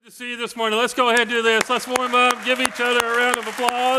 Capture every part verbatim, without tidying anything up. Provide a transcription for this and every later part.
To see you this morning. Let's go ahead and do this. Let's warm up. Give each other a round of applause.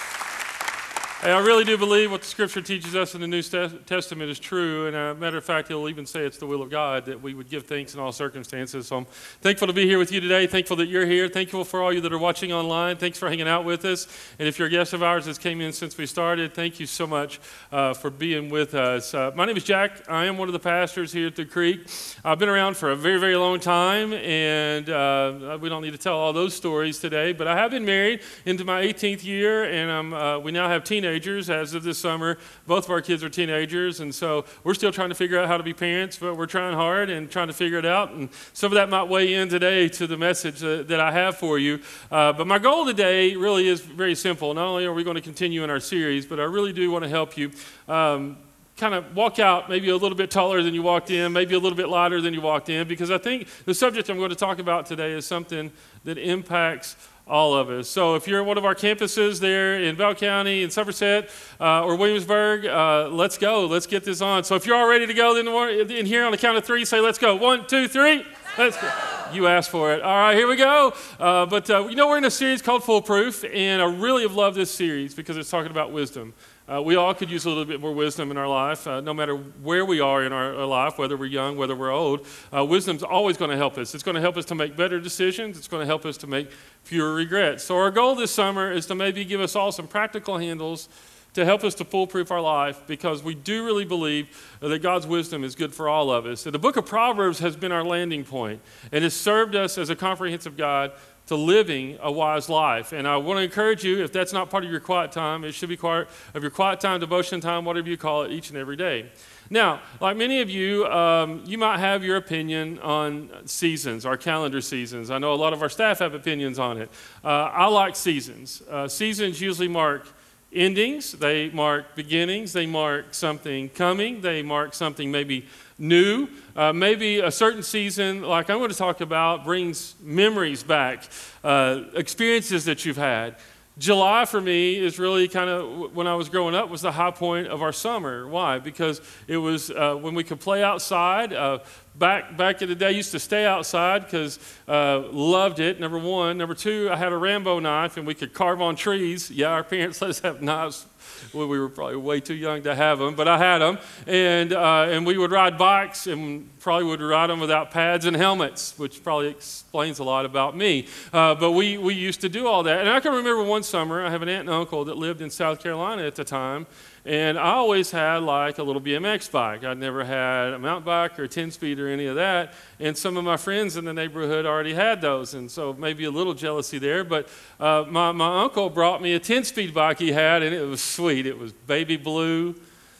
Hey, I really do believe what the Scripture teaches us in the New Testament is true, and a matter of fact, it'll even say it's the will of God that we would give thanks in all circumstances. So I'm thankful to be here with you today, thankful that you're here, thankful for all you that are watching online. Thanks for hanging out with us, and if you're a guest of ours that's came in since we started, thank you so much uh, for being with us. Uh, my name is Jack. I am one of the pastors here at the Creek. I've been around for a very, very long time, and uh, we don't need to tell all those stories today, but I have been married into my eighteenth year, and I'm, uh, we now have teenagers. As of this summer, both of our kids are teenagers, and so we're still trying to figure out how to be parents, but we're trying hard and trying to figure it out, and some of that might weigh in today to the message uh, that I have for you. Uh, but my goal today really is very simple. Not only are we going to continue in our series, but I really do want to help you um, kind of walk out maybe a little bit taller than you walked in, maybe a little bit lighter than you walked in, because I think the subject I'm going to talk about today is something that impacts all of us. So if you're at one of our campuses there in Bell County, in Somerset, uh, or Williamsburg, uh, let's go. Let's get this on. So if you're all ready to go in, in here on the count of three, say, let's go. One, two, three. Let's go. You asked for it. All right, here we go. Uh, but uh, you know, we're in a series called Foolproof, and I really have loved this series because it's talking about wisdom. Uh, we all could use a little bit more wisdom in our life, uh, no matter where we are in our, our life, whether we're young, whether we're old. Uh, wisdom's always going to help us. It's going to help us to make better decisions. It's going to help us to make fewer regrets. So our goal this summer is to maybe give us all some practical handles to help us to foolproof our life, because we do really believe that God's wisdom is good for all of us. So the book of Proverbs has been our landing point, and has served us as a comprehensive guide to living a wise life. And I want to encourage you, if that's not part of your quiet time, it should be part of your quiet time, devotion time, whatever you call it, each and every day. Now, like many of you, um, you might have your opinion on seasons, our calendar seasons. I know a lot of our staff have opinions on it. Uh, I like seasons. Uh, seasons usually mark endings, they mark beginnings, they mark something coming, they mark something maybe new. Uh, maybe a certain season, like I'm going to talk about, brings memories back, uh, experiences that you've had. July for me is really kind of, when I was growing up, was the high point of our summer. Why? Because it was uh, when we could play outside. Uh, back back in the day, I used to stay outside because uh, loved it, number one. Number two, I had a Rambo knife and we could carve on trees. Yeah, our parents let us have knives. Well, we were probably way too young to have them, but I had them. And, uh, and we would ride bikes, and probably would ride them without pads and helmets, which probably explains a lot about me. Uh, but we, we used to do all that. And I can remember one summer, I have an aunt and uncle that lived in South Carolina at the time, and I always had like a little B M X bike. I'd never had a mountain bike or a ten-speed or any of that. And some of my friends in the neighborhood already had those, and so maybe a little jealousy there. But uh, my, my uncle brought me a ten-speed bike he had, and it was sweet. It was baby blue,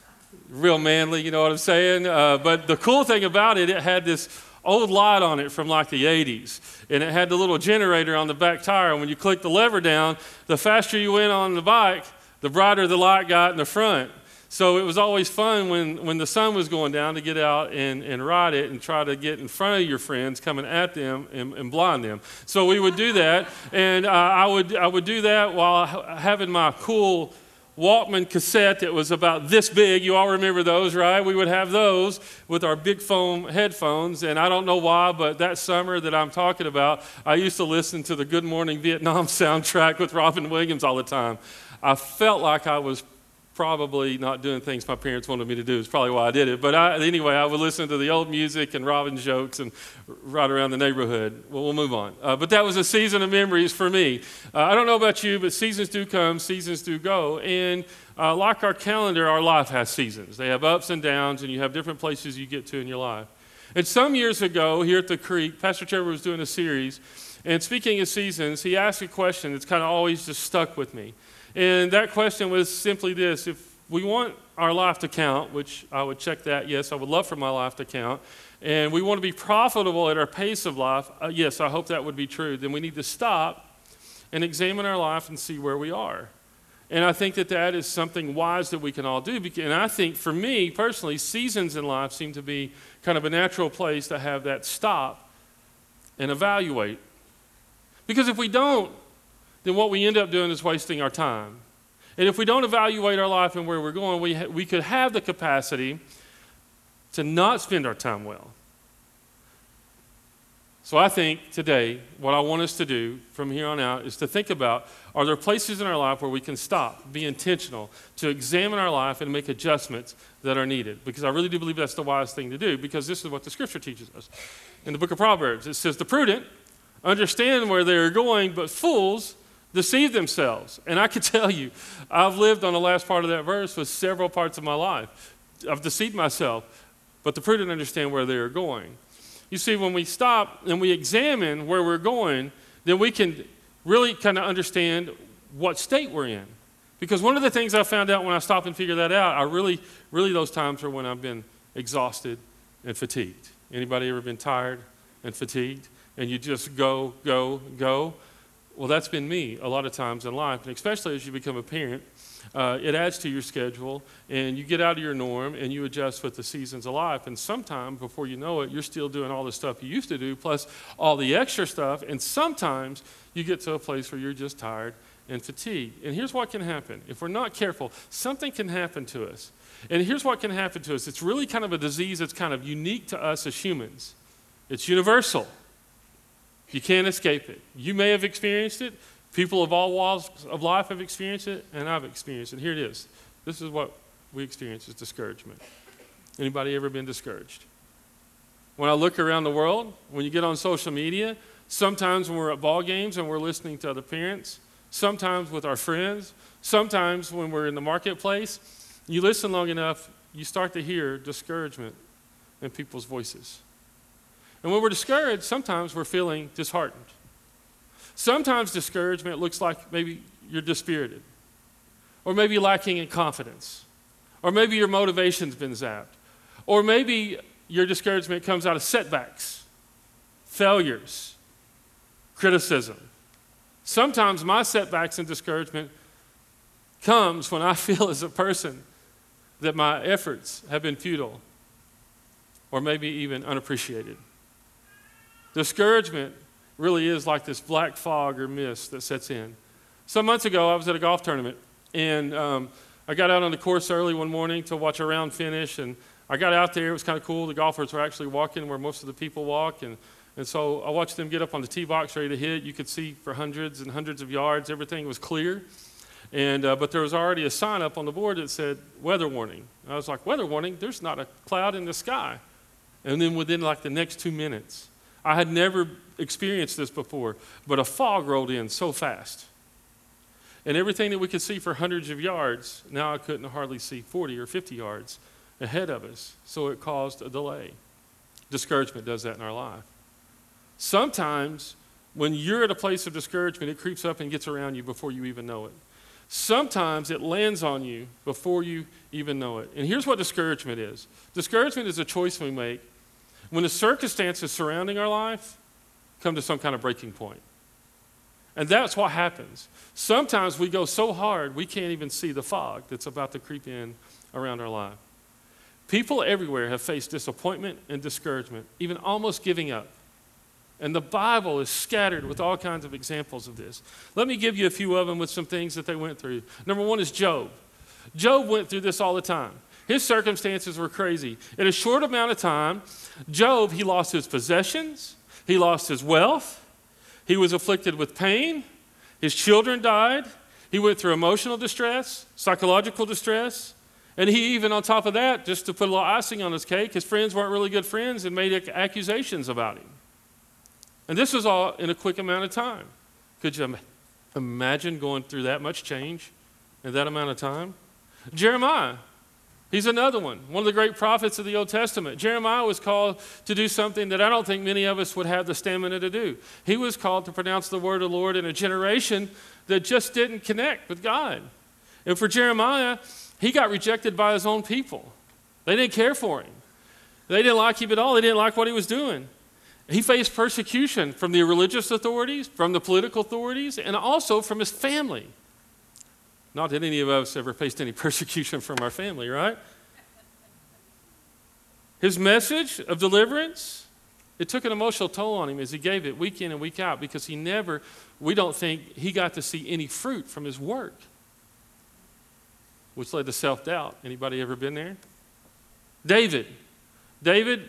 real manly, you know what I'm saying? Uh, but the cool thing about it, it had this old light on it from like the eighties, and it had the little generator on the back tire. And when you click the lever down, the faster you went on the bike, the brighter the light got in the front. So it was always fun when, when the sun was going down to get out and, and ride it and try to get in front of your friends coming at them and, and blind them. So we would do that, and uh, I would I would do that while having my cool Walkman cassette that was about this big. You all remember those, right? We would have those with our big foam headphones, and I don't know why, but that summer that I'm talking about, I used to listen to the Good Morning Vietnam soundtrack with Robin Williams all the time. I felt like I was probably not doing things my parents wanted me to do. It's probably why I did it. But I, anyway, I would listen to the old music and Robin jokes and ride around the neighborhood. Well, we'll move on. Uh, but that was a season of memories for me. Uh, I don't know about you, but seasons do come, seasons do go. And uh, like our calendar, our life has seasons. They have ups and downs, and you have different places you get to in your life. And some years ago, here at the Creek, Pastor Trevor was doing a series. And speaking of seasons, he asked a question that's kind of always just stuck with me. And that question was simply this: if we want our life to count, which I would check that, yes, I would love for my life to count, and we want to be profitable at our pace of life, uh, yes, I hope that would be true, then we need to stop and examine our life and see where we are. And I think that that is something wise that we can all do. And I think for me personally, seasons in life seem to be kind of a natural place to have that stop and evaluate. Because if we don't, then what we end up doing is wasting our time. And if we don't evaluate our life and where we're going, we, ha- we could have the capacity to not spend our time well. So I think today, what I want us to do from here on out is to think about, are there places in our life where we can stop, be intentional, to examine our life and make adjustments that are needed? Because I really do believe that's the wise thing to do, because this is what the Scripture teaches us. In the book of Proverbs, it says, the prudent understand where they are going, but fools deceive themselves. And I can tell you, I've lived on the last part of that verse for several parts of my life. I've deceived myself, but the prudent understand where they are going. You see, when we stop and we examine where we're going, then we can really kind of understand what state we're in. Because one of the things I found out when I stopped and figured that out, I really, really those times are when I've been exhausted and fatigued. Anybody ever been tired and fatigued? And you just go, go, go? Well, that's been me a lot of times in life, and especially as you become a parent. Uh, it adds to your schedule, and you get out of your norm, and you adjust with the seasons of life. And sometimes, before you know it, you're still doing all the stuff you used to do, plus all the extra stuff. And sometimes you get to a place where you're just tired and fatigued. And here's what can happen. If we're not careful, something can happen to us. And here's what can happen to us. It's really kind of a disease that's kind of unique to us as humans. It's universal. You can't escape it. You may have experienced it. People of all walks of life have experienced it, and I've experienced it. Here it is. This is what we experience is discouragement. Anybody ever been discouraged? When I look around the world, when you get on social media, sometimes when we're at ball games and we're listening to other parents, sometimes with our friends, sometimes when we're in the marketplace, you listen long enough, you start to hear discouragement in people's voices. And when we're discouraged, sometimes we're feeling disheartened. Sometimes discouragement looks like maybe you're dispirited, or maybe lacking in confidence, or maybe your motivation's been zapped, or maybe your discouragement comes out of setbacks, failures, criticism. Sometimes my setbacks and discouragement comes when I feel as a person that my efforts have been futile, or maybe even unappreciated. Discouragement really is like this black fog or mist that sets in. Some months ago, I was at a golf tournament, and um, I got out on the course early one morning to watch a round finish, and I got out there. It was kind of cool. The golfers were actually walking where most of the people walk, and, and so I watched them get up on the tee box ready to hit. You could see for hundreds and hundreds of yards. Everything was clear, and uh, but there was already a sign up on the board that said, weather warning. And I was like, weather warning? There's not a cloud in the sky. And then within like the next two minutes, I had never experienced this before, but a fog rolled in so fast. And everything that we could see for hundreds of yards, now I couldn't hardly see forty or fifty yards ahead of us, so it caused a delay. Discouragement does that in our life. Sometimes when you're at a place of discouragement, it creeps up and gets around you before you even know it. Sometimes it lands on you before you even know it. And here's what discouragement is. Discouragement is a choice we make when the circumstances surrounding our life come to some kind of breaking point. And that's what happens. Sometimes we go so hard we can't even see the fog that's about to creep in around our life. People everywhere have faced disappointment and discouragement, even almost giving up. And the Bible is scattered with all kinds of examples of this. Let me give you a few of them with some things that they went through. Number one is Job. Job went through this all the time. His circumstances were crazy. In a short amount of time, Job, he lost his possessions, he lost his wealth, he was afflicted with pain, his children died, he went through emotional distress, psychological distress, and he even, on top of that, just to put a little icing on his cake, his friends weren't really good friends and made accusations about him. And this was all in a quick amount of time. Could you imagine going through that much change in that amount of time? Jeremiah. He's another one, one of the great prophets of the Old Testament. Jeremiah was called to do something that I don't think many of us would have the stamina to do. He was called to pronounce the word of the Lord in a generation that just didn't connect with God. And for Jeremiah, he got rejected by his own people. They didn't care for him. They didn't like him at all. They didn't like what he was doing. He faced persecution from the religious authorities, from the political authorities, and also from his family. Not that any of us ever faced any persecution from our family, right? His message of deliverance, it took an emotional toll on him as he gave it week in and week out because he never, we don't think he got to see any fruit from his work, which led to self-doubt. Anybody ever been there? David. David,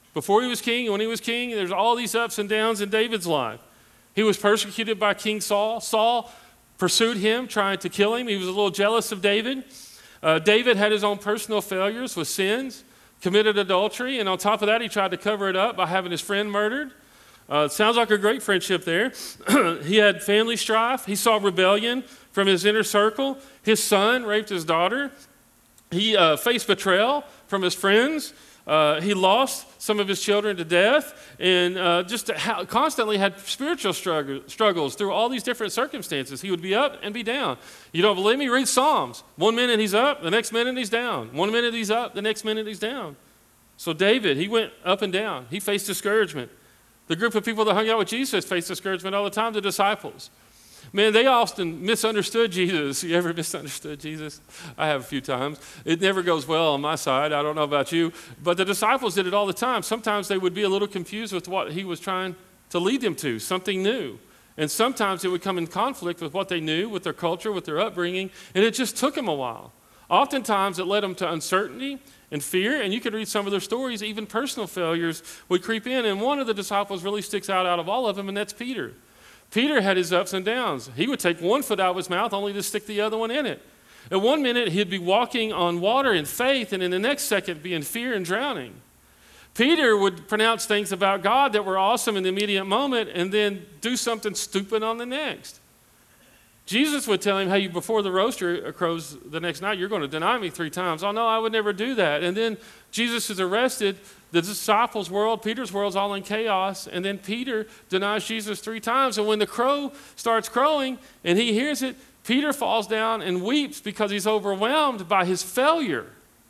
Before he was king and when he was king, there's all these ups and downs in David's life. He was persecuted by King Saul. Saul pursued him, trying to kill him. He was a little jealous of David. Uh, David had his own personal failures with sins, committed adultery, and on top of that, he tried to cover it up by having his friend murdered. Uh, it sounds like a great friendship there. He had family strife. He saw rebellion from his inner circle. His son raped his daughter. He uh, faced betrayal from his friends. Uh, he lost some of his children to death, and uh, just ha- constantly had spiritual struggle- struggles through all these different circumstances. He would be up and be down. You don't believe me? Read Psalms. One minute he's up, the next minute he's down. One minute he's up, the next minute he's down. So David, he went up and down. He faced discouragement. The group of people that hung out with Jesus faced discouragement all the time, the disciples. Man, they often misunderstood Jesus. You ever misunderstood Jesus? I have a few times. It never goes well on my side. I don't know about you. But the disciples did it all the time. Sometimes they would be a little confused with what he was trying to lead them to, something new. And sometimes it would come in conflict with what they knew, with their culture, with their upbringing, and it just took them a while. Oftentimes it led them to uncertainty and fear, and you could read some of their stories, even personal failures would creep in, and one of the disciples really sticks out out of all of them, and that's Peter. Peter had his ups and downs. He would take one foot out of his mouth only to stick the other one in it. At one minute, he'd be walking on water in faith, and in the next second, be in fear and drowning. Peter would pronounce things about God that were awesome in the immediate moment and then do something stupid on the next. Jesus would tell him, hey, before the rooster crows the next night, you're going to deny me three times. Oh, no, I would never do that. And then Jesus is arrested. The disciples' world, Peter's world's all in chaos. And then Peter denies Jesus three times. And when the crow starts crowing and he hears it, Peter falls down and weeps because he's overwhelmed by his failure.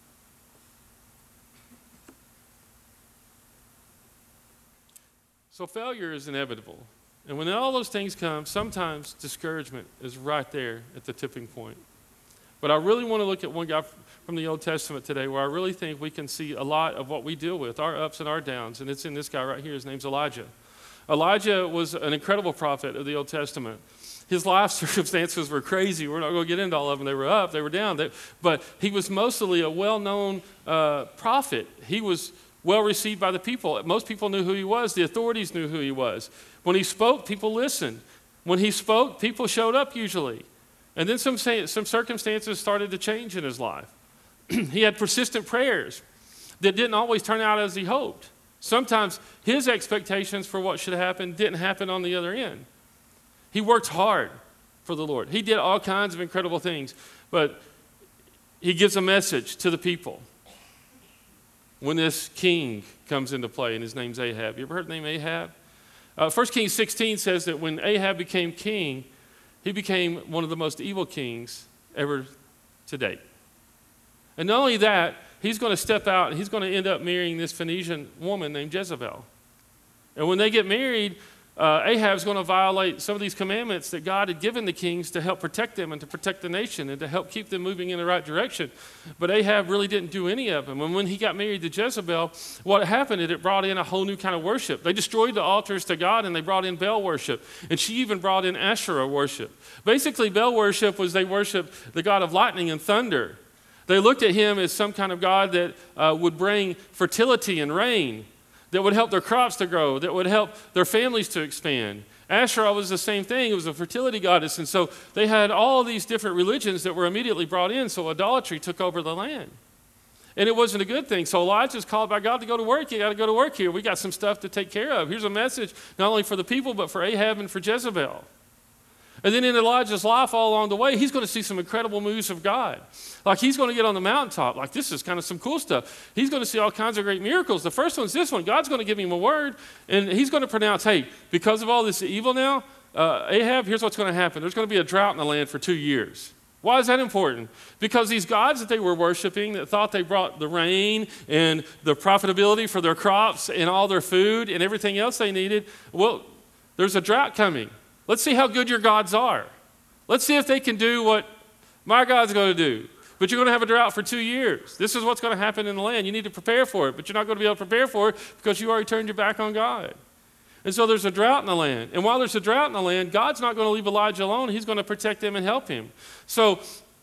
So failure is inevitable. And when all those things come, sometimes discouragement is right there at the tipping point. But I really want to look at one guy from the Old Testament today where I really think we can see a lot of what we deal with, our ups and our downs, and it's in this guy right here. His name's Elijah. Elijah was an incredible prophet of the Old Testament. His life circumstances were crazy. We're not going to get into all of them. They were up, they were down. They, but he was mostly a well-known uh, prophet. He was well received by the people. Most people knew who he was. The authorities knew who he was. When he spoke, people listened. When he spoke, people showed up usually. And then some, some circumstances started to change in his life. He had persistent prayers that didn't always turn out as he hoped. Sometimes his expectations for what should happen didn't happen on the other end. He worked hard for the Lord. He did all kinds of incredible things, but he gives a message to the people when this king comes into play, and his name's Ahab. You ever heard the name Ahab? Uh, First Kings sixteen says that when Ahab became king, he became one of the most evil kings ever to date. And not only that, he's going to step out and he's going to end up marrying this Phoenician woman named Jezebel. And when they get married, uh, Ahab's going to violate some of these commandments that God had given the kings to help protect them and to protect the nation and to help keep them moving in the right direction. But Ahab really didn't do any of them. And when he got married to Jezebel, what happened is it brought in a whole new kind of worship. They destroyed the altars to God and they brought in Baal worship. And she even brought in Asherah worship. Basically, Baal worship was they worshiped the god of lightning and thunder. They looked at him as some kind of god that uh, would bring fertility and rain, that would help their crops to grow, that would help their families to expand. Asherah was the same thing. It was a fertility goddess. And so they had all these different religions that were immediately brought in, so idolatry took over the land. And it wasn't a good thing. So Elijah's called by God to go to work. You got to go to work here. We got some stuff to take care of. Here's a message not only for the people, but for Ahab and for Jezebel. And then in Elijah's life all along the way, he's going to see some incredible moves of God. Like he's going to get on the mountaintop. Like this is kind of some cool stuff. He's going to see all kinds of great miracles. The first one's this one. God's going to give him a word, and he's going to pronounce, hey, because of all this evil now, uh, Ahab, here's what's going to happen. There's going to be a drought in the land for two years. Why is that important? Because these gods that they were worshiping that thought they brought the rain and the profitability for their crops and all their food and everything else they needed, well, there's a drought coming. Let's see how good your gods are. Let's see if they can do what my God's going to do. But you're going to have a drought for two years. This is what's going to happen in the land. You need to prepare for it, but you're not going to be able to prepare for it because you already turned your back on God. And so there's a drought in the land. And while there's a drought in the land, God's not going to leave Elijah alone. He's going to protect him and help him. So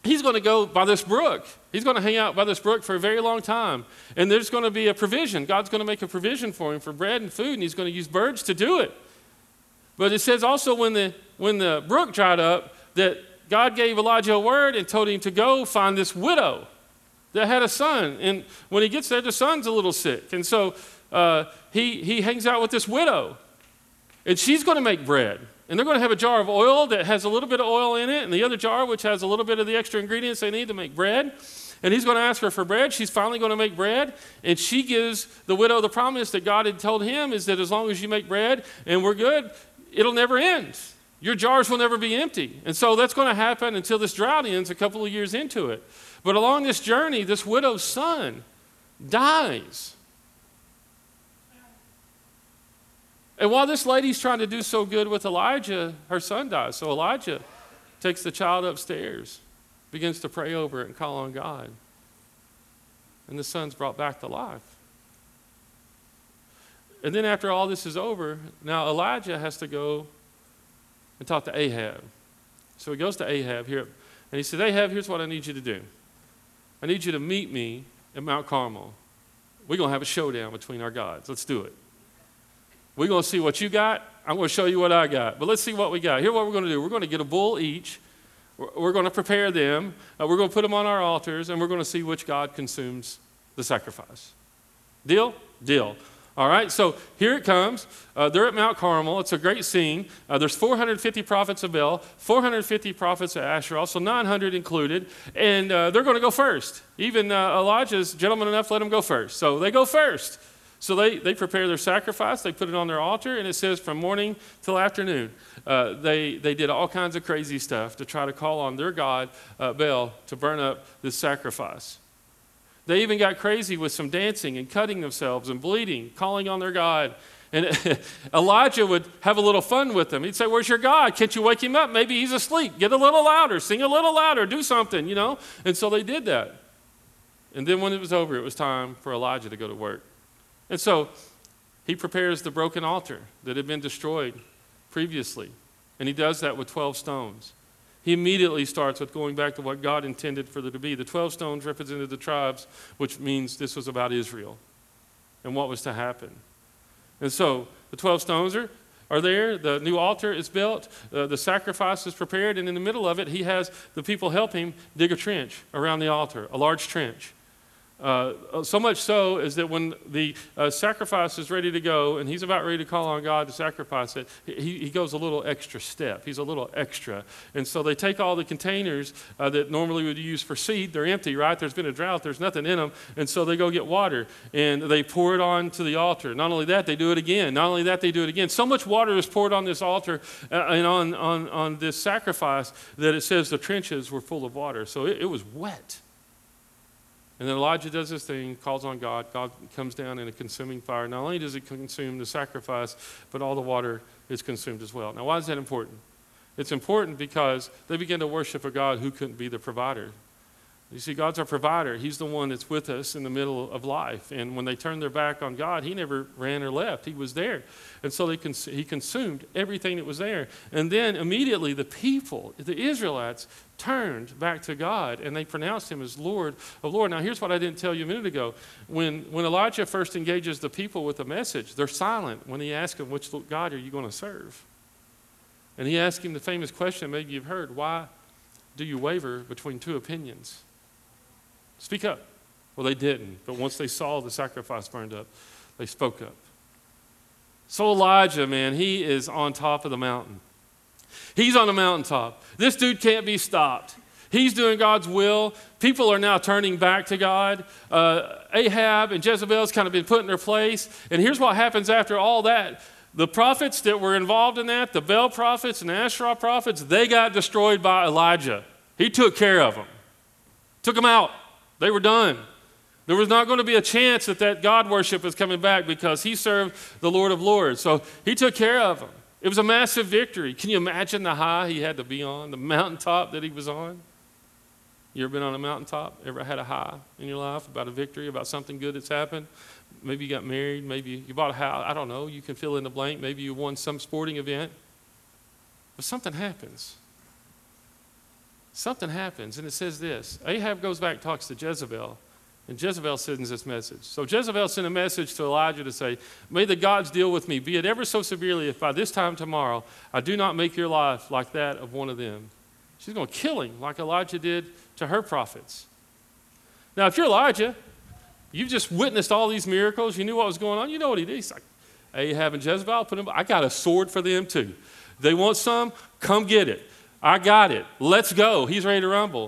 he's going to go by this brook. He's going to hang out by this brook for a very long time. And there's going to be a provision. God's going to make a provision for him for bread and food, and he's going to use birds to do it. But it says also when the, when the brook dried up that God gave Elijah a word and told him to go find this widow that had a son. And when he gets there, the son's a little sick. And so uh, he, he hangs out with this widow. And she's going to make bread. And they're going to have a jar of oil that has a little bit of oil in it, and the other jar which has a little bit of the extra ingredients they need to make bread. And he's going to ask her for bread. She's finally going to make bread. And she gives the widow the promise that God had told him is that as long as you make bread and we're good, it'll never end. Your jars will never be empty. And so that's going to happen until this drought ends a couple of years into it. But along this journey, this widow's son dies. And while this lady's trying to do so good with Elijah, her son dies. So Elijah takes the child upstairs, begins to pray over it and call on God. And the son's brought back to life. And then after all this is over, now Elijah has to go and talk to Ahab. So he goes to Ahab here, and he said, Ahab, here's what I need you to do. I need you to meet me at Mount Carmel. We're going to have a showdown between our gods. Let's do it. We're going to see what you got. I'm going to show you what I got. But let's see what we got. Here's what we're going to do. We're going to get a bull each. We're going to prepare them. Uh, we're going to put them on our altars, and we're going to see which God consumes the sacrifice. Deal? Deal. All right, so here it comes. Uh, they're at Mount Carmel. It's a great scene. Uh, there's four hundred fifty prophets of Baal, four hundred fifty prophets of Asherah, so nine hundred included, and uh, they're going to go first. Even uh, Elijah's gentleman enough let them go first. So they go first. So they, they prepare their sacrifice, they put it on their altar, and it says from morning till afternoon. Uh, they, they did all kinds of crazy stuff to try to call on their god, uh, Baal, to burn up this sacrifice. They even got crazy with some dancing and cutting themselves and bleeding, calling on their God. And Elijah would have a little fun with them. He'd say, where's your God? Can't you wake him up? Maybe he's asleep. Get a little louder. Sing a little louder. Do something, you know. And so they did that. And then when it was over, it was time for Elijah to go to work. And so he prepares the broken altar that had been destroyed previously. And he does that with twelve stones. He immediately starts with going back to what God intended for there to be. The twelve stones represented the tribes, which means this was about Israel and what was to happen. And so the twelve stones are, are there. The new altar is built. Uh, the sacrifice is prepared. And in the middle of it, he has the people help him dig a trench around the altar, a large trench. Uh, so much so is that when the uh, sacrifice is ready to go and he's about ready to call on God to sacrifice it, he, he goes a little extra step. He's a little extra. And so they take all the containers uh, that normally would use for seed. They're empty, right? There's been a drought. There's nothing in them. And so they go get water and they pour it onto the altar. Not only that, they do it again. Not only that, they do it again. So much water is poured on this altar uh, and on, on, on this sacrifice that it says the trenches were full of water. So it, it was wet. And then Elijah does this thing, calls on God. God comes down in a consuming fire. Not only does it consume the sacrifice, but all the water is consumed as well. Now, why is that important? It's important because they begin to worship a God who couldn't be the provider. You see, God's our provider. He's the one that's with us in the middle of life. And when they turned their back on God, he never ran or left. He was there. And so they cons- he consumed everything that was there. And then immediately the people, the Israelites, turned back to God, and they pronounced him as Lord of Lords. Now, here's what I didn't tell you a minute ago. When, when Elijah first engages the people with a message, they're silent when he asks them, which God are you going to serve? And he asked him the famous question maybe you've heard, why do you waver between two opinions? Speak up. Well, they didn't, but once they saw the sacrifice burned up, they spoke up. So Elijah, man, he is on top of the mountain. He's on the mountaintop. This dude can't be stopped. He's doing God's will. People are now turning back to God. Uh, Ahab and Jezebel's kind of been put in their place. And here's what happens after all that. The prophets that were involved in that, the Baal prophets and Asherah prophets, they got destroyed by Elijah. He took care of them. Took them out. They were done. There was not going to be a chance that that God worship was coming back because he served the Lord of Lords. So he took care of them. It was a massive victory. Can you imagine the high he had to be on, the mountaintop that he was on? You ever been on a mountaintop? Ever had a high in your life about a victory, about something good that's happened? Maybe you got married. Maybe you bought a house. I don't know. You can fill in the blank. Maybe you won some sporting event. But something happens. something happens, and it says this. Ahab goes back and talks to Jezebel, and Jezebel sends this message. So Jezebel sent a message to Elijah to say, may the gods deal with me, be it ever so severely, if by this time tomorrow I do not make your life like that of one of them. She's going to kill him like Elijah did to her prophets. Now, if you're Elijah, you've just witnessed all these miracles, you knew what was going on, you know what he did. He's like, Ahab and Jezebel, put them, I got a sword for them too. They want some? Come get it. I got it. Let's go. He's ready to rumble.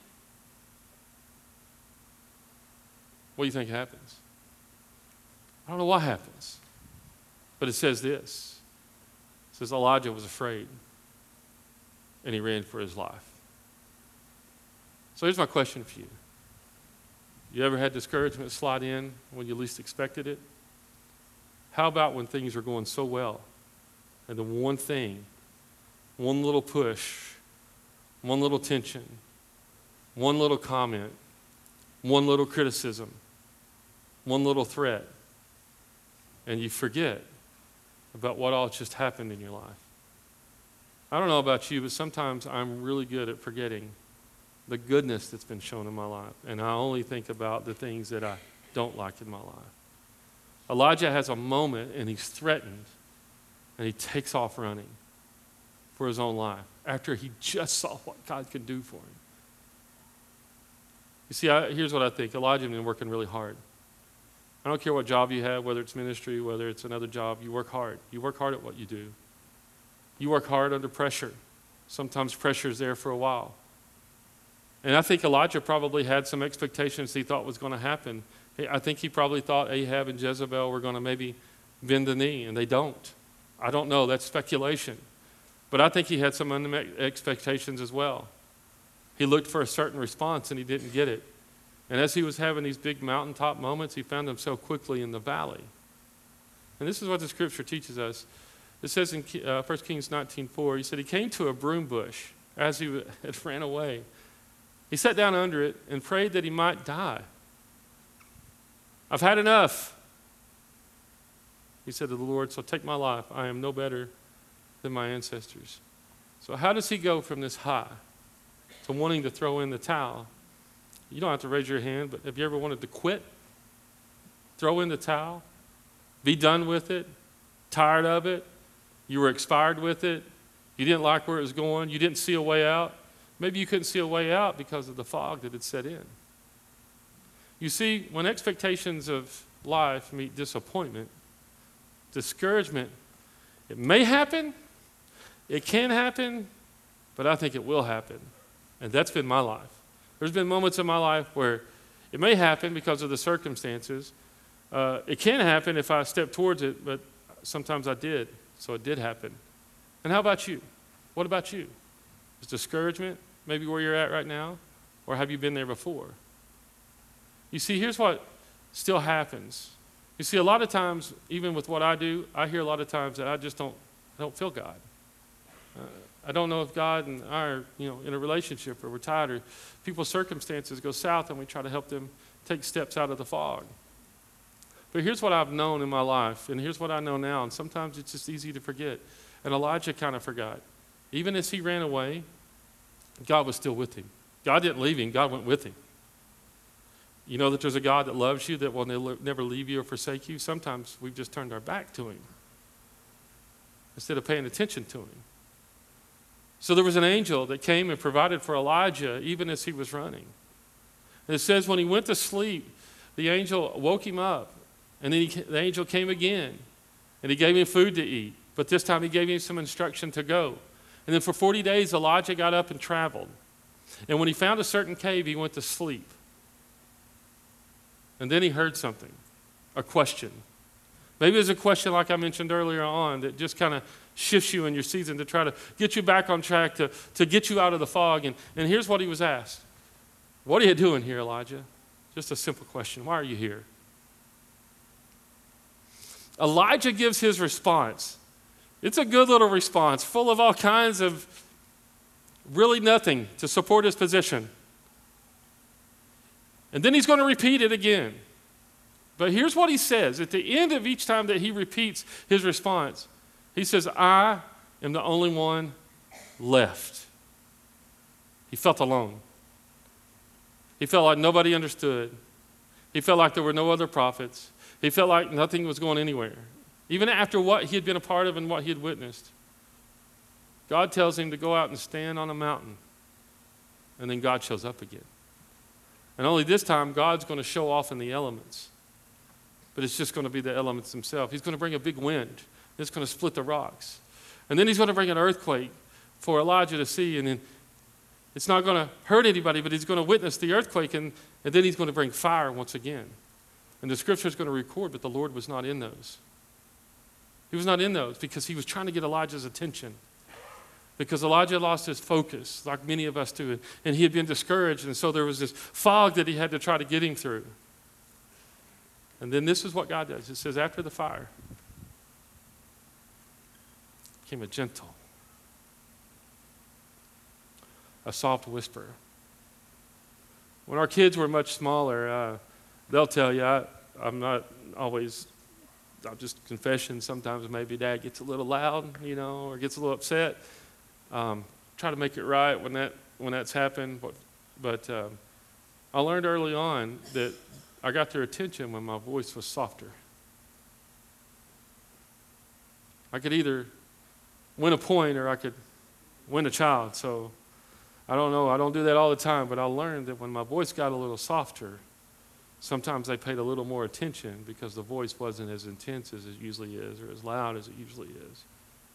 What do you think happens? I don't know what happens. But it says this. It says Elijah was afraid, and he ran for his life. So here's my question for you. You ever had discouragement slide in when you least expected it? How about when things are going so well, and the one thing, one little push, one little tension, one little comment, one little criticism, one little threat, and you forget about what all just happened in your life? I don't know about you, but sometimes I'm really good at forgetting the goodness that's been shown in my life, and I only think about the things that I don't like in my life. Elijah has a moment, and he's threatened, and he takes off running for his own life after he just saw what God could do for him. You see, I, here's what I think. Elijah had been working really hard. I don't care what job you have, whether it's ministry, whether it's another job, you work hard. You work hard at what you do. You work hard under pressure. Sometimes pressure is there for a while. And I think Elijah probably had some expectations he thought was going to happen. I think he probably thought Ahab and Jezebel were going to maybe bend the knee, and they don't. I don't know. That's speculation. But I think he had some unmet expectations as well. He looked for a certain response, and he didn't get it. And as he was having these big mountaintop moments, he found himself quickly in the valley. And this is what the scripture teaches us. It says in uh, First Kings nineteen four, he said he came to a broom bush as he had ran away. He sat down under it and prayed that he might die. I've had enough. He said to the Lord, so take my life. I am no better than my ancestors. So how does he go from this high to wanting to throw in the towel? You don't have to raise your hand, but have you ever wanted to quit? Throw in the towel? Be done with it? Tired of it? You were expired with it? You didn't like where it was going? You didn't see a way out? Maybe you couldn't see a way out because of the fog that had set in. You see, when expectations of life meet disappointment, discouragement, it may happen, it can happen, but I think it will happen. And that's been my life. There's been moments in my life where it may happen because of the circumstances. Uh, it can happen if I step towards it, but sometimes I did, so it did happen. And how about you? What about you? Is discouragement maybe where you're at right now? Or have you been there before? You see, here's what still happens. You see, a lot of times, even with what I do, I hear a lot of times that I just don't, I don't feel God. Uh, I don't know if God and I are, you know, in a relationship, or we're tired, or people's circumstances go south, and we try to help them take steps out of the fog. But here's what I've known in my life, and here's what I know now, and sometimes it's just easy to forget. And Elijah kind of forgot. Even as he ran away, God was still with him. God didn't leave him, God went with him. You know that there's a God that loves you, that will never leave you or forsake you? Sometimes we've just turned our back to him instead of paying attention to him. So there was an angel that came and provided for Elijah even as he was running. And it says when he went to sleep, the angel woke him up, and then he, the angel came again, and he gave him food to eat. But this time he gave him some instruction to go. And then for forty days, Elijah got up and traveled. And when he found a certain cave, he went to sleep. And then he heard something, a question. Maybe it was a question like I mentioned earlier on that just kind of shifts you in your season to try to get you back on track, to, to get you out of the fog. And, and here's what he was asked. What are you doing here, Elijah? Just a simple question. Why are you here? Elijah gives his response. It's a good little response, full of all kinds of really nothing to support his position. And then he's going to repeat it again. But here's what he says. At the end of each time that he repeats his response, he says, I am the only one left. He felt alone. He felt like nobody understood. He felt like there were no other prophets. He felt like nothing was going anywhere. Even after what he had been a part of and what he had witnessed. God tells him to go out and stand on a mountain. And then God shows up again. And only this time, God's going to show off in the elements. But it's just going to be the elements themselves. He's going to bring a big wind. It's going to split the rocks. And then he's going to bring an earthquake for Elijah to see. And then it's not going to hurt anybody, but he's going to witness the earthquake. And, and then he's going to bring fire once again. And the scripture is going to record, but the Lord was not in those. He was not in those because he was trying to get Elijah's attention. Because Elijah lost his focus, like many of us do. And he had been discouraged, and so there was this fog that he had to try to get him through. And then this is what God does. It says, after the fire came a gentle, a soft whisper. When our kids were much smaller, uh, they'll tell you, I, I'm not always, I'm just confession, sometimes maybe Dad gets a little loud, you know, or gets a little upset. Um, try to make it right when that when that's happened, but, but um, I learned early on that I got their attention when my voice was softer. I could either win a point or I could win a child. So I don't know, I don't do that all the time, but I learned that when my voice got a little softer, sometimes they paid a little more attention because the voice wasn't as intense as it usually is or as loud as it usually is.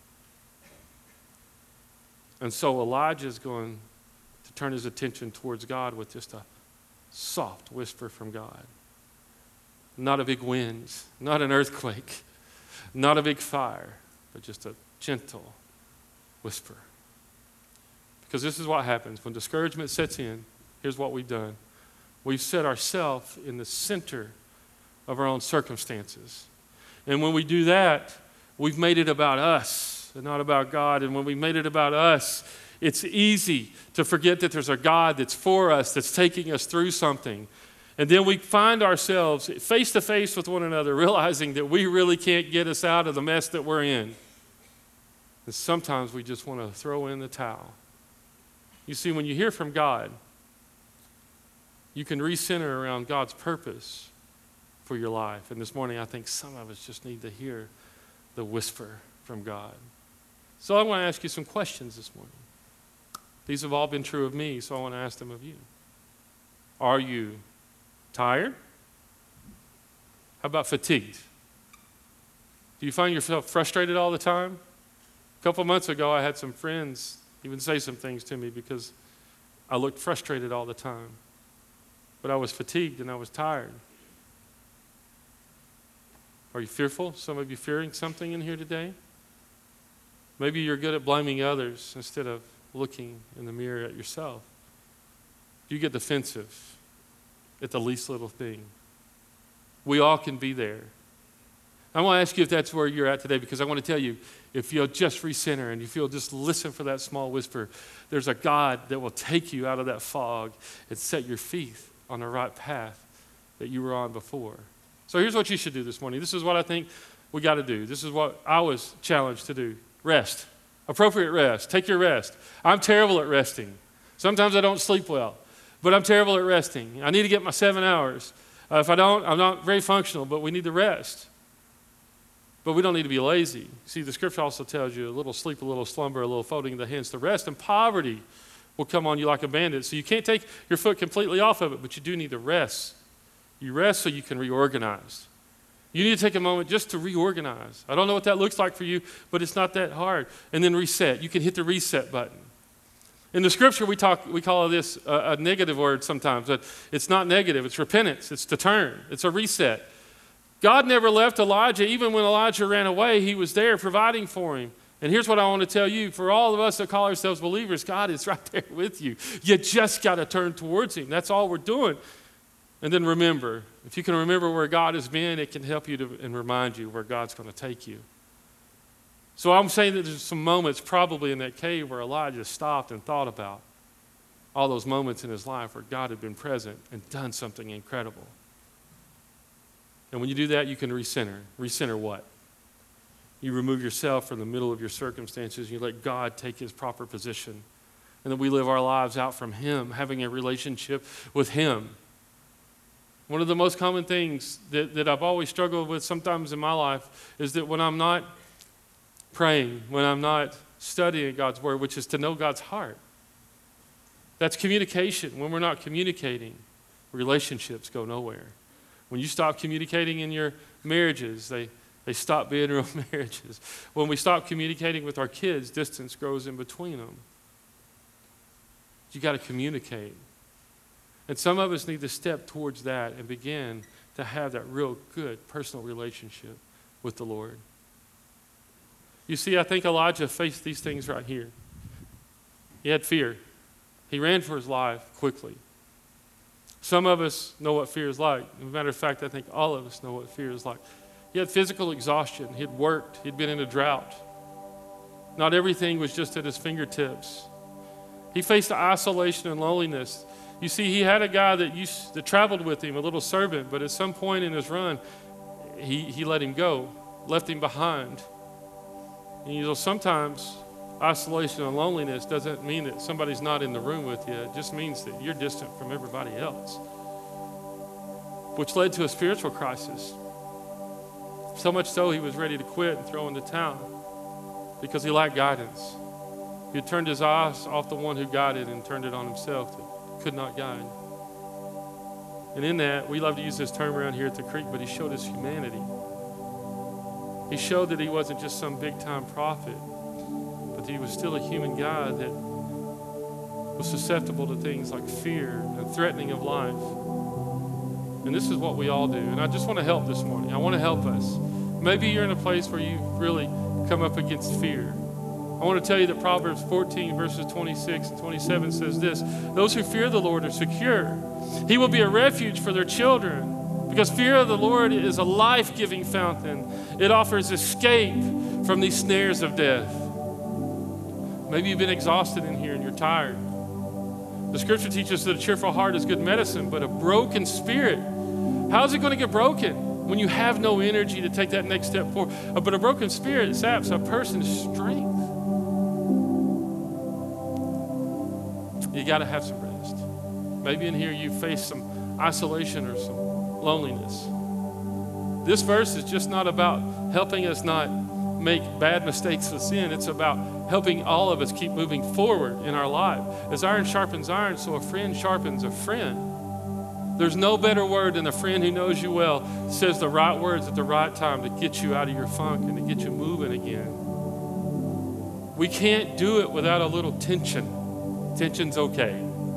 And so Elijah's going to turn his attention towards God with just a soft whisper from God. Not a big wind, not an earthquake, not a big fire, but just a gentle whisper. Because this is what happens. When discouragement sets in, here's what we've done. We've set ourselves in the center of our own circumstances. And when we do that, we've made it about us and not about God. And when we made it about us, it's easy to forget that there's a God that's for us, that's taking us through something. And then we find ourselves face to face with one another, realizing that we really can't get us out of the mess that we're in. And sometimes we just want to throw in the towel. You see, when you hear from God, you can recenter around God's purpose for your life. And this morning, I think some of us just need to hear the whisper from God. So I want to ask you some questions this morning. These have all been true of me, so I want to ask them of you. Are you tired? How about fatigued? Do you find yourself frustrated all the time? A couple months ago, I had some friends even say some things to me because I looked frustrated all the time. But I was fatigued and I was tired. Are you fearful? Some of you fearing something in here today? Maybe you're good at blaming others instead of looking in the mirror at yourself. You get defensive at the least little thing. We all can be there. I want to ask you if that's where you're at today, because I want to tell you, if you'll just recenter and if you'll just listen for that small whisper, there's a God that will take you out of that fog and set your feet on the right path that you were on before. So here's what you should do this morning. This is what I think we got to do. This is what I was challenged to do. Rest. Appropriate rest. Take your rest. I'm terrible at resting. Sometimes I don't sleep well, but I'm terrible at resting. I need to get my seven hours. Uh, if I don't, I'm not very functional, but we need to rest. But we don't need to be lazy. See, the scripture also tells you a little sleep, a little slumber, a little folding of the hands to rest, and poverty will come on you like a bandit. So you can't take your foot completely off of it, but you do need to rest. You rest so you can reorganize. You need to take a moment just to reorganize. I don't know what that looks like for you, but it's not that hard. And then reset. You can hit the reset button. In the scripture, we talk, we call this a, a negative word sometimes, but it's not negative. It's repentance. It's to turn. It's a reset. God never left Elijah. Even when Elijah ran away, he was there providing for him. And here's what I want to tell you. For all of us that call ourselves believers, God is right there with you. You just got to turn towards him. That's all we're doing. And then remember, if you can remember where God has been, it can help you to, and remind you where God's going to take you. So I'm saying that there's some moments probably in that cave where Elijah stopped and thought about all those moments in his life where God had been present and done something incredible. And when you do that, you can recenter. Recenter what? You remove yourself from the middle of your circumstances. You let God take his proper position. and that we live our lives out from him, having a relationship with him. One of the most common things that, that I've always struggled with sometimes in my life is that when I'm not praying, when I'm not studying God's word, which is to know God's heart, that's communication. When we're not communicating, relationships go nowhere. When you stop communicating in your marriages, they, they stop being real marriages. When we stop communicating with our kids, distance grows in between them. You got to communicate. And some of us need to step towards that and begin to have that real good personal relationship with the Lord. You see, I think Elijah faced these things right here. He had fear. He ran for his life quickly. Some of us know what fear is like. As a matter of fact, I think all of us know what fear is like. He had physical exhaustion. He'd worked. He'd been in a drought. Not everything was just at his fingertips. He faced isolation and loneliness. You see, he had a guy that used that traveled with him, a little servant, but at some point in his run, he, he let him go, left him behind. And you know, sometimes isolation and loneliness doesn't mean that somebody's not in the room with you. It just means that you're distant from everybody else, which led to a spiritual crisis. So much so he was ready to quit and throw in the towel because he lacked guidance. He had turned his eyes off the one who guided and turned it on himself that could not guide. And in that, we love to use this term around here at the Creek, but he showed his humanity. He showed that he wasn't just some big-time prophet, but he was still a human guy that was susceptible to things like fear and threatening of life. And this is what we all do. And I just want to help this morning. I want to help us. Maybe you're in a place where you've really come up against fear. I want to tell you that Proverbs fourteen, verses twenty-six and twenty-seven says this: those who fear the Lord are secure. He will be a refuge for their children, because fear of the Lord is a life-giving fountain. It offers escape from these snares of death. Maybe you've been exhausted in here and you're tired. The scripture teaches that a cheerful heart is good medicine, but a broken spirit, how is it going to get broken when you have no energy to take that next step forward? But a broken spirit saps a person's strength. You got to have some rest. Maybe in here you face some isolation or some loneliness. This verse is just not about helping us not make bad mistakes with sin. It's about helping all of us keep moving forward in our life. As iron sharpens iron, so a friend sharpens a friend. There's no better word than a friend who knows you well, says the right words at the right time to get you out of your funk and to get you moving again. We can't do it without a little tension. Tension's okay.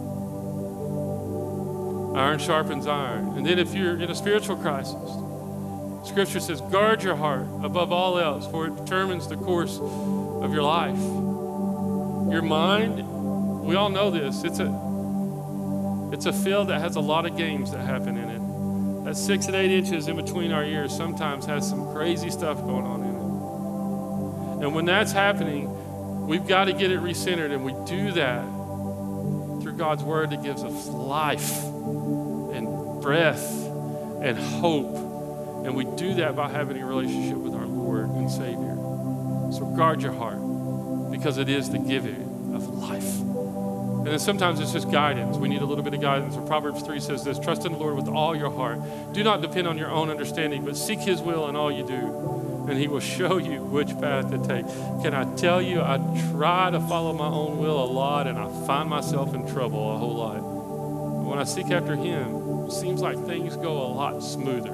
Iron sharpens iron. And then if you're in a spiritual crisis, Scripture says, guard your heart above all else, for it determines the course of your life. Your mind, we all know this, it's a, it's a field that has a lot of games that happen in it. That six and eight inches in between our ears sometimes has some crazy stuff going on in it. And when that's happening, we've got to get it recentered, and we do that through God's word that gives us life and breath and hope. And we do that by having a relationship with our Lord and Savior. So guard your heart, because it is the giver of life. And then sometimes it's just guidance. We need a little bit of guidance. And Proverbs three says this: trust in the Lord with all your heart. Do not depend on your own understanding, but seek his will in all you do, and he will show you which path to take. Can I tell you, I try to follow my own will a lot, and I find myself in trouble a whole lot. But when I seek after him, it seems like things go a lot smoother.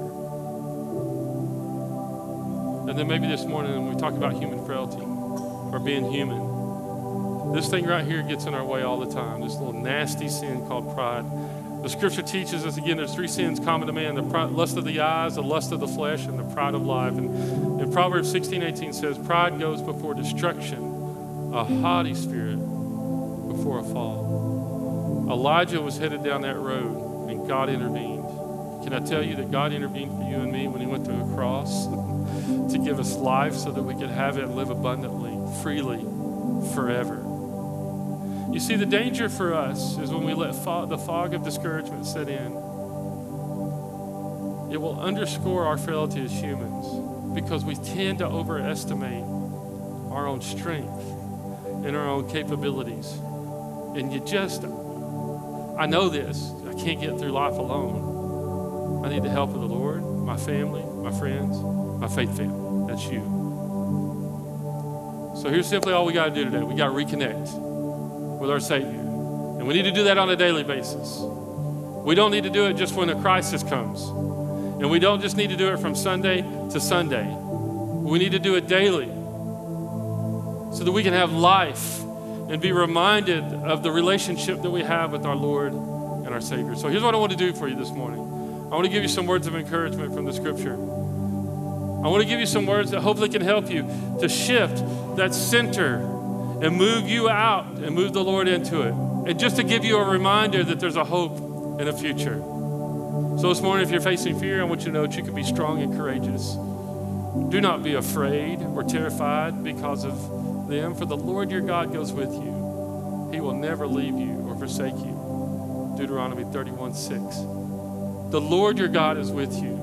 And then maybe this morning when we talk about human frailty or being human, this thing right here gets in our way all the time, this little nasty sin called pride. The scripture teaches us, again, there's three sins common to man: the pride, lust of the eyes, the lust of the flesh, and the pride of life. And, and Proverbs sixteen eighteen says, pride goes before destruction, a haughty spirit before a fall. Elijah was headed down that road, and God intervened. Can I tell you that God intervened for you and me when he went to a cross to give us life so that we could have it and live abundantly, freely, forever? You see, the danger for us is when we let fo- the fog of discouragement set in. It will underscore our frailty as humans, because we tend to overestimate our own strength and our own capabilities. and you just, I know this, I can't get through life alone. I need the help of the Lord, my family, my friends, my faith family. That's you. So here's simply all we got to do today. We got to reconnect with our Savior. And we need to do that on a daily basis. We don't need to do it just when a crisis comes. And we don't just need to do it from Sunday to Sunday. We need to do it daily so that we can have life and be reminded of the relationship that we have with our Lord and our Savior. So here's what I want to do for you this morning. I want to give you some words of encouragement from the Scripture. I want to give you some words that hopefully can help you to shift that center and move you out and move the Lord into it. And just to give you a reminder that there's a hope and a future. So this morning, if you're facing fear, I want you to know that you can be strong and courageous. Do not be afraid or terrified because of them, for the Lord your God goes with you. He will never leave you or forsake you. Deuteronomy thirty-one six. The Lord your God is with you.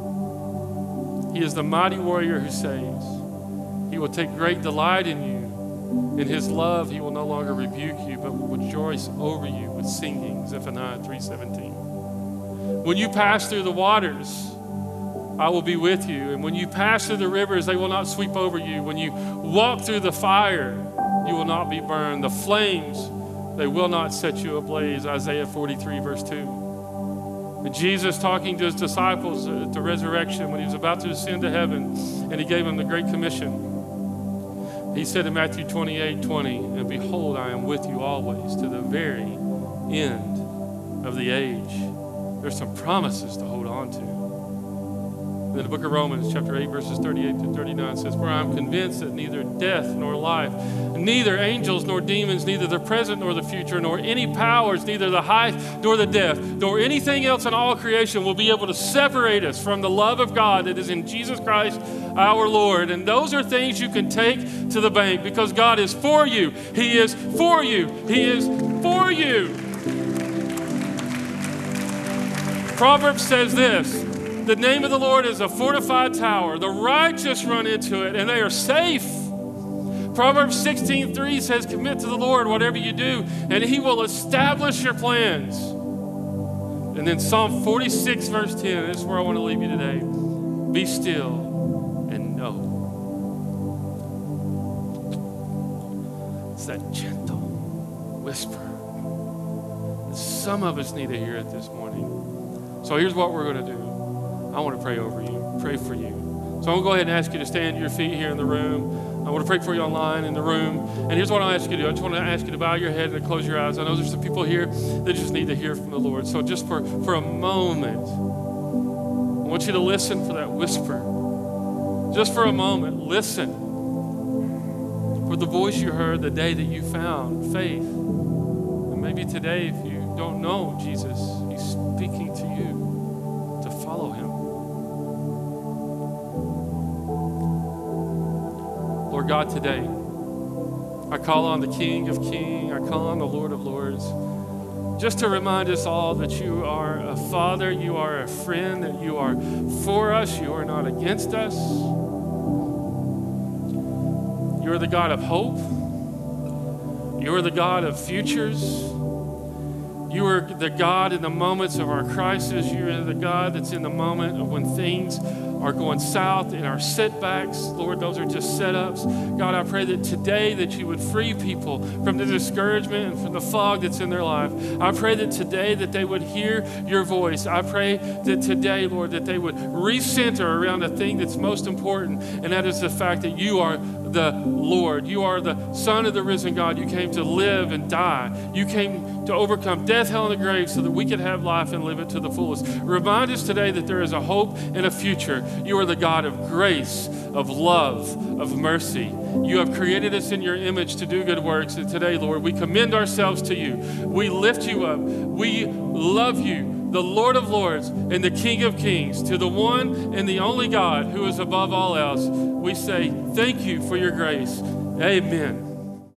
He is the mighty warrior who saves. He will take great delight in you. In his love, he will no longer rebuke you, but will rejoice over you with singing. Zephaniah three seventeen. When you pass through the waters, I will be with you. And when you pass through the rivers, they will not sweep over you. When you walk through the fire, you will not be burned. The flames, they will not set you ablaze. Isaiah forty-three, verse two. And Jesus talking to his disciples at the resurrection when he was about to ascend to heaven, and he gave them the Great Commission. He said in Matthew twenty-eight twenty, and behold, I am with you always to the very end of the age. There's some promises to hold on to. And then the book of Romans, chapter eight, verses thirty-eight to thirty-nine says, for I am convinced that neither death nor life, neither angels nor demons, neither the present nor the future, nor any powers, neither the height nor the depth, nor anything else in all creation will be able to separate us from the love of God that is in Jesus Christ our Lord. And those are things you can take to the bank because God is for you. He is for you. He is for you. Proverbs says this, the name of the Lord is a fortified tower. The righteous run into it and they are safe. Proverbs sixteen three says, commit to the Lord whatever you do, and he will establish your plans. And then Psalm forty-six, verse ten, this is where I want to leave you today. Be still and know. It's that gentle whisper that some of us need to hear it this morning. So here's what we're going to do. I want to pray over you, pray for you. So I'm going to go ahead and ask you to stand to your feet here in the room. I want to pray for you online in the room. And here's what I'll ask you to do. I just want to ask you to bow your head and to close your eyes. I know there's some people here that just need to hear from the Lord. So just for, for a moment, I want you to listen for that whisper. Just for a moment, listen for the voice you heard the day that you found faith. And maybe today, if you don't know Jesus, he's speaking to you to follow him. Lord God, today, I call on the King of Kings, I call on the Lord of Lords, just to remind us all that you are a Father, you are a friend, that you are for us, you are not against us. You are the God of hope. You are the God of futures. You are the God in the moments of our crisis. You are the God that's in the moment of when things are going south in our setbacks. Lord, those are just setups. God, I pray that today that you would free people from the discouragement and from the fog that's in their life. I pray that today that they would hear your voice. I pray that today, Lord, that they would recenter around the thing that's most important, and that is the fact that you are the Lord. You are the Son of the risen God. You came to live and die. You came to overcome death, hell, and the grave so that we could have life and live it to the fullest. Remind us today that there is a hope and a future. You are the God of grace, of love, of mercy. You have created us in your image to do good works. And today, Lord, we commend ourselves to you. We lift you up. We love you, the Lord of Lords and the King of Kings, to the one and the only God who is above all else. We say thank you for your grace. Amen.